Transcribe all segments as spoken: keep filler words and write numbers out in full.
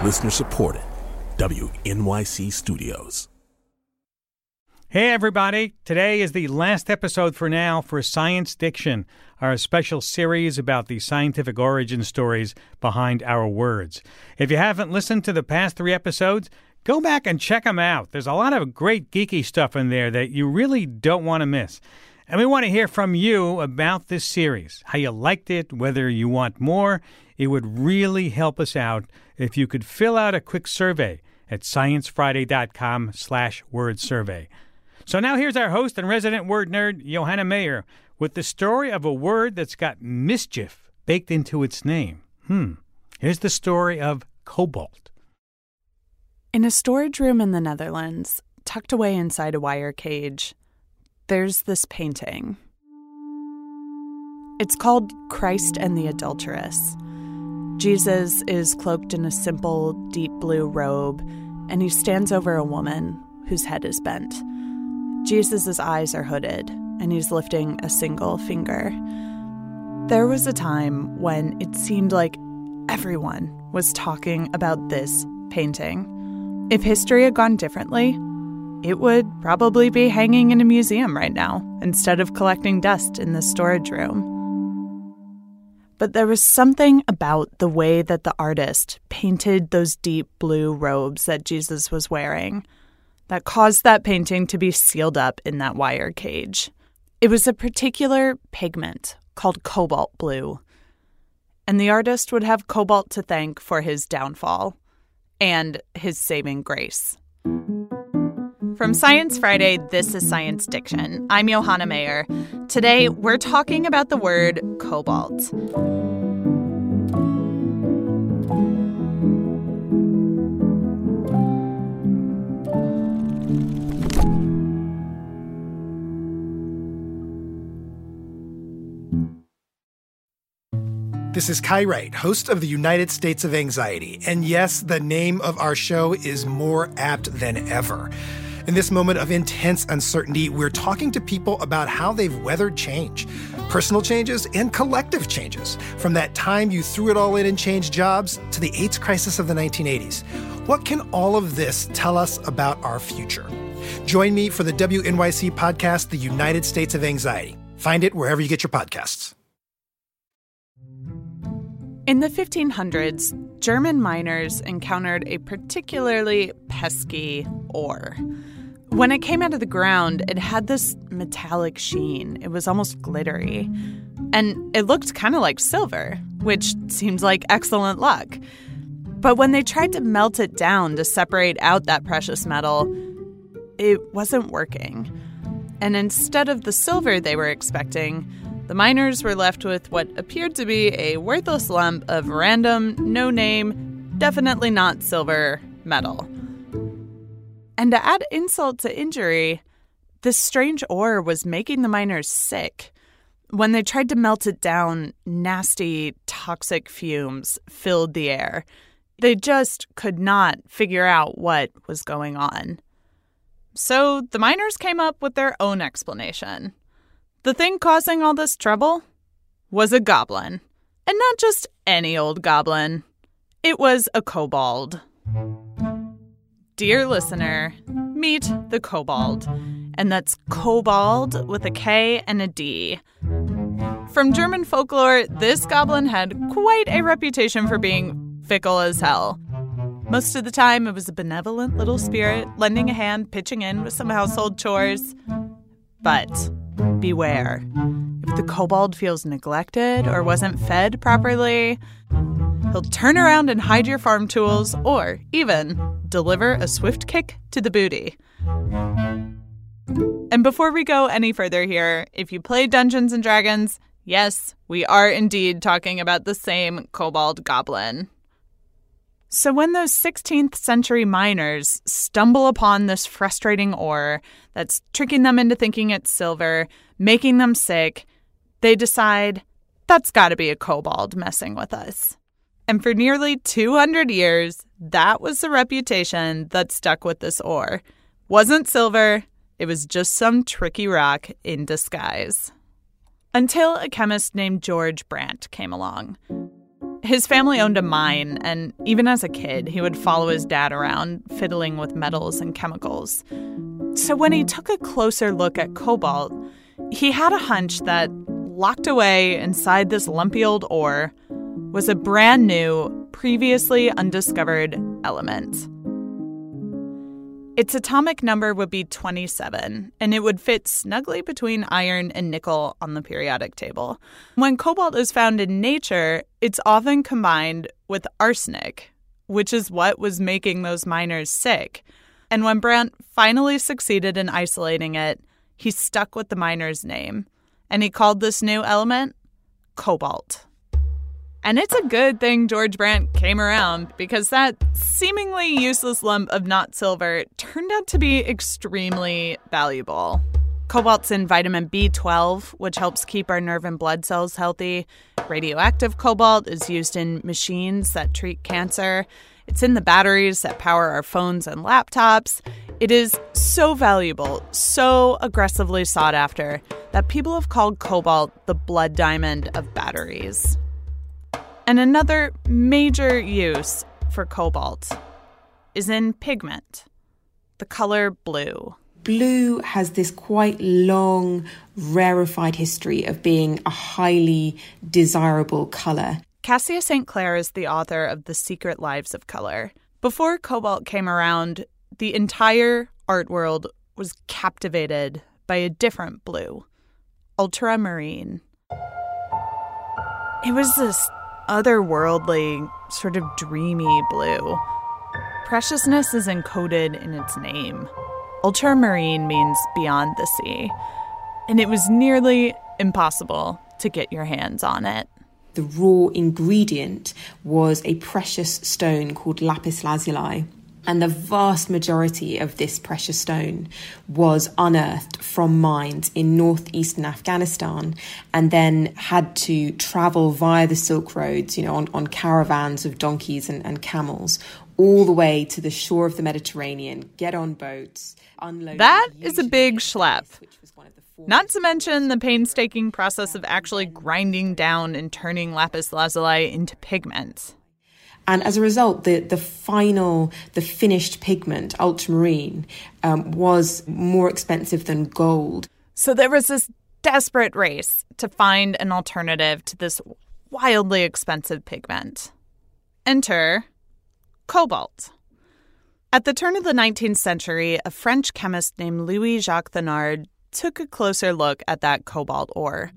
Listener supported. W N Y C Studios. Hey, everybody. Today is the last episode for now for Science Diction, our special series about the scientific origin stories behind our words. If you haven't listened to the past three episodes, go back and check them out. There's a lot of great geeky stuff in there that you really don't want to miss. And we want to hear from you about this series, how you liked it, whether you want more. It would really help us out if you could fill out a quick survey at sciencefriday.com slash word survey. So now here's our host and resident word nerd, Johanna Mayer, with the story of a word that's got mischief baked into its name. Hmm. Here's the story of cobalt. In a storage room in the Netherlands, tucked away inside a wire cage, there's this painting. It's called Christ and the Adulteress. Jesus is cloaked in a simple, deep blue robe, and he stands over a woman whose head is bent. Jesus' eyes are hooded, and he's lifting a single finger. There was a time when it seemed like everyone was talking about this painting. If history had gone differently, it would probably be hanging in a museum right now instead of collecting dust in the storage room. But there was something about the way that the artist painted those deep blue robes that Jesus was wearing that caused that painting to be sealed up in that wire cage. It was a particular pigment called cobalt blue, and the artist would have cobalt to thank for his downfall and his saving grace. From Science Friday, this is Science Diction. I'm Johanna Mayer. Today, we're talking about the word cobalt. This is Kai Wright, host of the United States of Anxiety. And yes, the name of our show is more apt than ever. In this moment of intense uncertainty, we're talking to people about how they've weathered change, personal changes and collective changes, from that time you threw it all in and changed jobs to the AIDS crisis of the nineteen eighties. What can all of this tell us about our future? Join me for the W N Y C podcast, The United States of Anxiety. Find it wherever you get your podcasts. In the fifteen hundreds, German miners encountered a particularly pesky ore. When it came out of the ground, it had this metallic sheen. It was almost glittery. And it looked kind of like silver, which seems like excellent luck. But when they tried to melt it down to separate out that precious metal, it wasn't working. And instead of the silver they were expecting, the miners were left with what appeared to be a worthless lump of random, no-name, definitely not silver metal. And to add insult to injury, this strange ore was making the miners sick. When they tried to melt it down, nasty, toxic fumes filled the air. They just could not figure out what was going on. So the miners came up with their own explanation. The thing causing all this trouble was a goblin. And not just any old goblin. It was a kobold. Dear listener, meet the kobold. And that's kobold with a K and a D. From German folklore, this goblin had quite a reputation for being fickle as hell. Most of the time, it was a benevolent little spirit lending a hand, pitching in with some household chores. But beware. If the kobold feels neglected or wasn't fed properly, he'll turn around and hide your farm tools or even deliver a swift kick to the booty. And before we go any further here, if you play Dungeons and Dragons, yes, we are indeed talking about the same kobold goblin. So when those sixteenth century miners stumble upon this frustrating ore that's tricking them into thinking it's silver, making them sick, they decide that's got to be a kobold messing with us. And for nearly two hundred years, that was the reputation that stuck with this ore. Wasn't silver, it was just some tricky rock in disguise. Until a chemist named George Brandt came along. His family owned a mine, and even as a kid, he would follow his dad around, fiddling with metals and chemicals. So when he took a closer look at cobalt, he had a hunch that locked away inside this lumpy old ore was a brand new, previously undiscovered element. Its atomic number would be twenty-seven, and it would fit snugly between iron and nickel on the periodic table. When cobalt is found in nature, it's often combined with arsenic, which is what was making those miners sick. And when Brandt finally succeeded in isolating it, he stuck with the miner's name, and he called this new element cobalt. And it's a good thing George Brandt came around, because that seemingly useless lump of not silver turned out to be extremely valuable. Cobalt's in vitamin B twelve, which helps keep our nerve and blood cells healthy. Radioactive cobalt is used in machines that treat cancer. It's in the batteries that power our phones and laptops. It is so valuable, so aggressively sought after, that people have called cobalt the blood diamond of batteries. And another major use for cobalt is in pigment, the color blue. Blue has this quite long, rarefied history of being a highly desirable colour. Cassia Saint Clair is the author of The Secret Lives of Color. Before cobalt came around, the entire art world was captivated by a different blue, ultramarine. It was this otherworldly, sort of dreamy blue. Preciousness is encoded in its name. Ultramarine means beyond the sea, and it was nearly impossible to get your hands on it. The raw ingredient was a precious stone called lapis lazuli, and the vast majority of this precious stone was unearthed from mines in northeastern Afghanistan and then had to travel via the Silk Roads, you know, on, on caravans of donkeys and, and camels, all the way to the shore of the Mediterranean, get on boats, unload. That is a big schlep. Not to mention the painstaking process of actually grinding down and turning lapis lazuli into pigment. And as a result, the, the final, the finished pigment, ultramarine, um, was more expensive than gold. So there was this desperate race to find an alternative to this wildly expensive pigment. Enter cobalt. At the turn of the nineteenth century, a French chemist named Louis-Jacques Thenard took a closer look at that cobalt ore.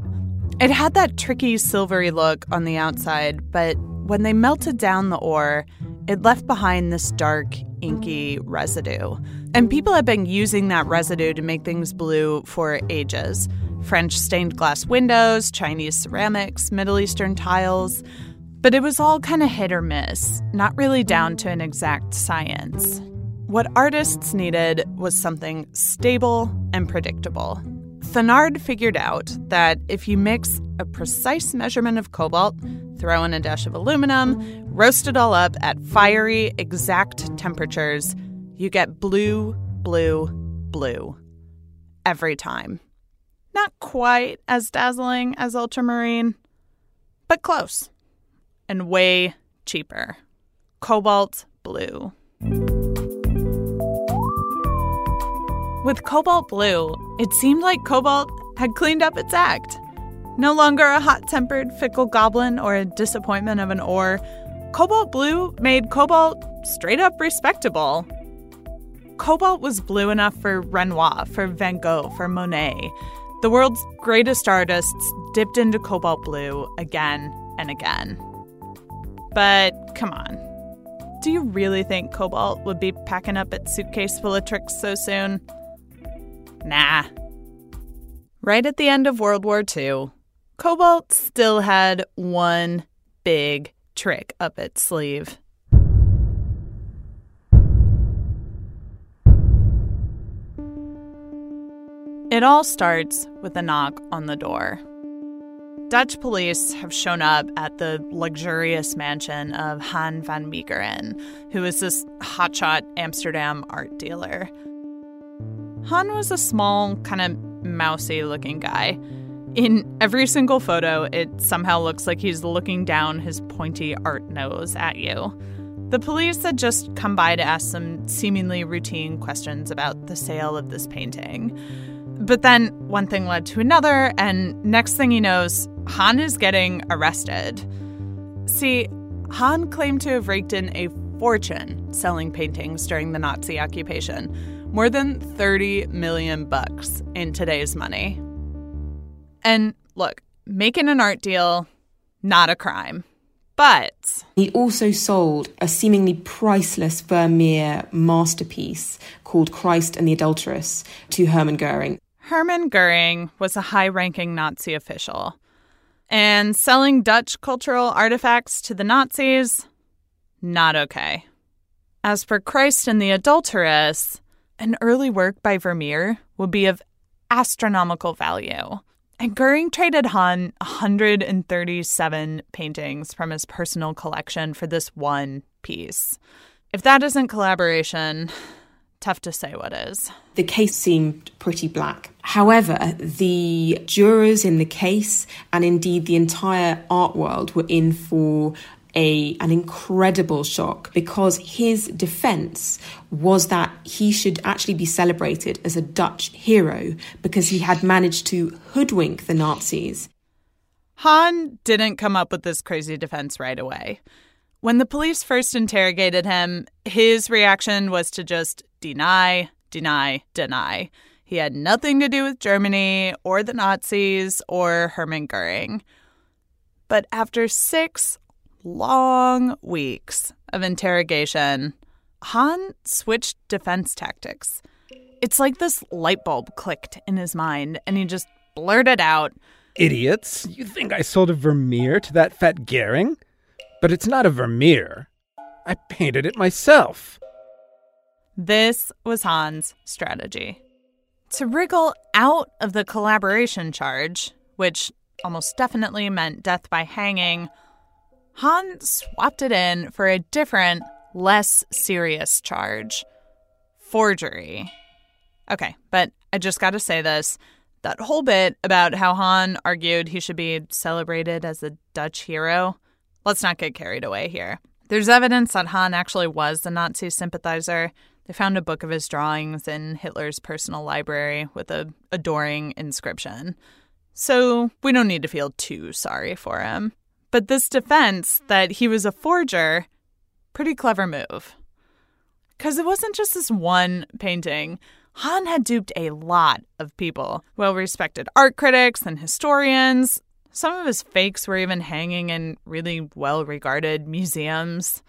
It had that tricky silvery look on the outside, but when they melted down the ore, it left behind this dark, inky residue. And people had been using that residue to make things blue for ages. French stained glass windows, Chinese ceramics, Middle Eastern tiles. But it was all kind of hit or miss, not really down to an exact science. What artists needed was something stable and predictable. Thenard figured out that if you mix a precise measurement of cobalt, throw in a dash of aluminum, roast it all up at fiery, exact temperatures, you get blue, blue, blue. Every time. Not quite as dazzling as ultramarine, but close. And way cheaper. Cobalt blue. With cobalt blue, it seemed like cobalt had cleaned up its act. No longer a hot-tempered, fickle goblin or a disappointment of an ore, cobalt blue made cobalt straight-up respectable. Cobalt was blue enough for Renoir, for Van Gogh, for Monet. The world's greatest artists dipped into cobalt blue again and again. But come on. Do you really think cobalt would be packing up its suitcase full of tricks so soon? Nah. Right at the end of World War Two, cobalt still had one big trick up its sleeve. It all starts with a knock on the door. Dutch police have shown up at the luxurious mansion of Han van Meegeren, who is this hotshot Amsterdam art dealer. Han was a small, kind of mousy-looking guy. In every single photo, it somehow looks like he's looking down his pointy art nose at you. The police had just come by to ask some seemingly routine questions about the sale of this painting. But then one thing led to another, and next thing he knows, Hahn is getting arrested. See, Hahn claimed to have raked in a fortune selling paintings during the Nazi occupation. More than thirty million bucks in today's money. And look, making an art deal, not a crime. But he also sold a seemingly priceless Vermeer masterpiece called Christ and the Adulteress to Hermann Goering. Hermann Goering was a high-ranking Nazi official. And selling Dutch cultural artifacts to the Nazis, not okay. As for Christ and the Adulteress, an early work by Vermeer would be of astronomical value. And Goering traded Hahn one hundred thirty-seven paintings from his personal collection for this one piece. If that isn't collaboration, tough to say what is. The case seemed pretty black. However, the jurors in the case, and indeed the entire art world, were in for a an incredible shock, because his defense was that he should actually be celebrated as a Dutch hero because he had managed to hoodwink the Nazis. Hahn didn't come up with this crazy defense right away. When the police first interrogated him, his reaction was to just deny, deny, deny. He had nothing to do with Germany or the Nazis or Hermann Goering. But after six long weeks of interrogation, Hahn switched defense tactics. It's like this light bulb clicked in his mind, and he just blurted out, "Idiots, you think I sold a Vermeer to that fat Goering? But it's not a Vermeer. I painted it myself." This was Hahn's strategy. To wriggle out of the collaboration charge, which almost definitely meant death by hanging, Hahn swapped it in for a different, less serious charge. Forgery. Okay, but I just gotta say this. That whole bit about how Hahn argued he should be celebrated as a Dutch hero, let's not get carried away here. There's evidence that Hahn actually was a Nazi sympathizer. They found a book of his drawings in Hitler's personal library with a adoring inscription. So we don't need to feel too sorry for him. But this defense that he was a forger, pretty clever move. Because it wasn't just this one painting. Hahn had duped a lot of people, well-respected art critics and historians. Some of his fakes were even hanging in really well-regarded museums.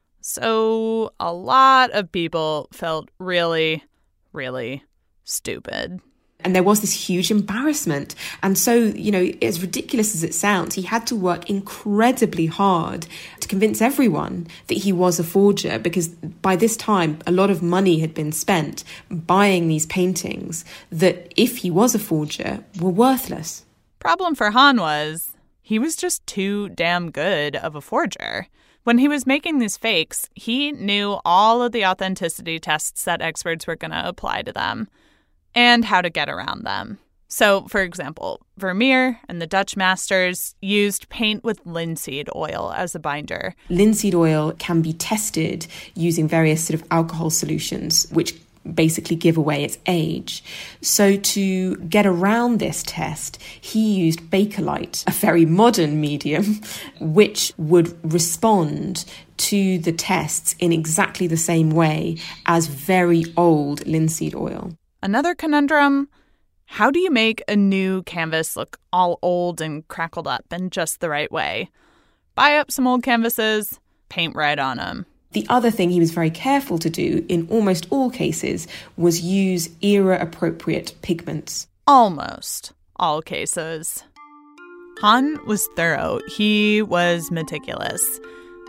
So a lot of people felt really, really stupid. And there was this huge embarrassment. And so, you know, as ridiculous as it sounds, he had to work incredibly hard to convince everyone that he was a forger, because by this time, a lot of money had been spent buying these paintings that, if he was a forger, were worthless. Problem for Hahn was he was just too damn good of a forger. When he was making these fakes, he knew all of the authenticity tests that experts were going to apply to them, and how to get around them. So, for example, Vermeer and the Dutch masters used paint with linseed oil as a binder. Linseed oil can be tested using various sort of alcohol solutions, which basically give away its age. So to get around this test, he used Bakelite, a very modern medium, which would respond to the tests in exactly the same way as very old linseed oil. Another conundrum, how do you make a new canvas look all old and crackled up in just the right way? Buy up some old canvases, paint right on them. The other thing he was very careful to do in almost all cases was use era-appropriate pigments. Almost all cases. Hahn was thorough. He was meticulous.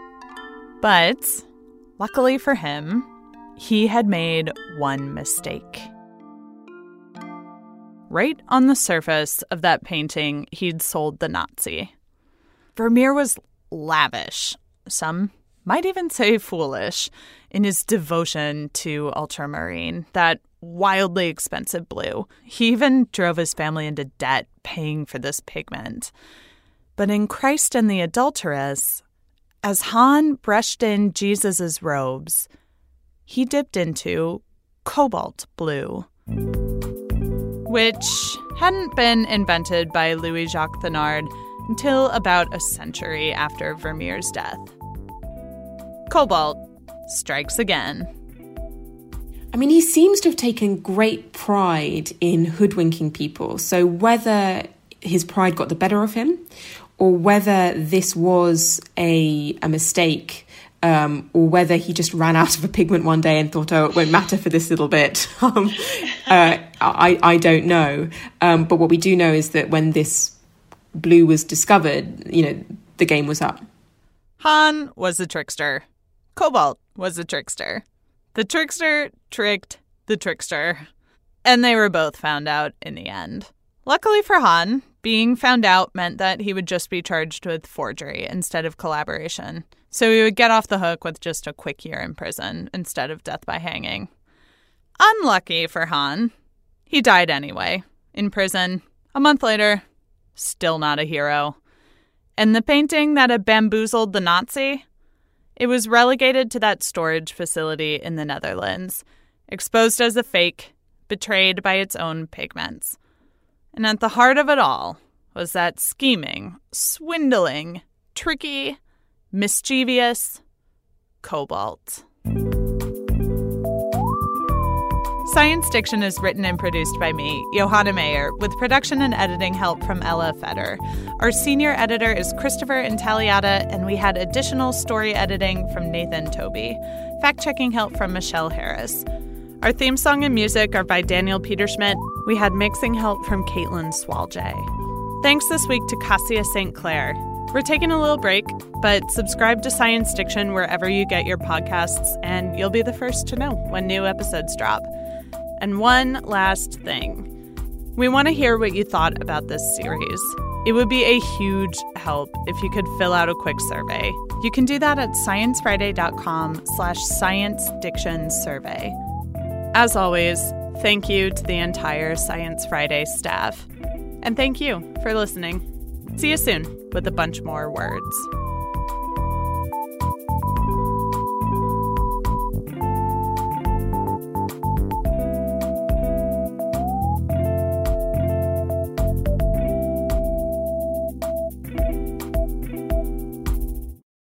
But luckily for him, he had made one mistake. Right on the surface of that painting he'd sold the Nazi, Vermeer was lavish, some might even say foolish, in his devotion to ultramarine, that wildly expensive blue. He even drove his family into debt paying for this pigment. But in Christ and the Adulteress, as Han brushed in Jesus' robes, he dipped into cobalt blue, which hadn't been invented by Louis-Jacques Thenard until about a century after Vermeer's death. Cobalt strikes again. I mean, he seems to have taken great pride in hoodwinking people. So whether his pride got the better of him or whether this was a, a mistake, um, or whether he just ran out of a pigment one day and thought, oh, it won't matter for this little bit, um, uh, I, I don't know. Um, but what we do know is that when this blue was discovered, you know, the game was up. Han was a trickster. Cobalt was a trickster. The trickster tricked the trickster. And they were both found out in the end. Luckily for Han, being found out meant that he would just be charged with forgery instead of collaboration. So he would get off the hook with just a quick year in prison instead of death by hanging. Unlucky for Han, he died anyway, in prison. A month later, still not a hero. And the painting that had bamboozled the Nazi, it was relegated to that storage facility in the Netherlands, exposed as a fake, betrayed by its own pigments. And at the heart of it all was that scheming, swindling, tricky, mischievous cobalt. Science Diction is written and produced by me, Johanna Mayer, with production and editing help from Ella Feder. Our senior editor is Christopher Intagliata, and we had additional story editing from Nathan Toby. Fact-checking help from Michelle Harris. Our theme song and music are by Daniel Peterschmidt. We had mixing help from Caitlin Swaljay. Thanks this week to Cassia Saint Clair. We're taking a little break, but subscribe to Science Diction wherever you get your podcasts, and you'll be the first to know when new episodes drop. And one last thing. We want to hear what you thought about this series. It would be a huge help if you could fill out a quick survey. You can do that at sciencefriday.com slash science diction survey. As always, thank you to the entire Science Friday staff. And thank you for listening. See you soon with a bunch more words.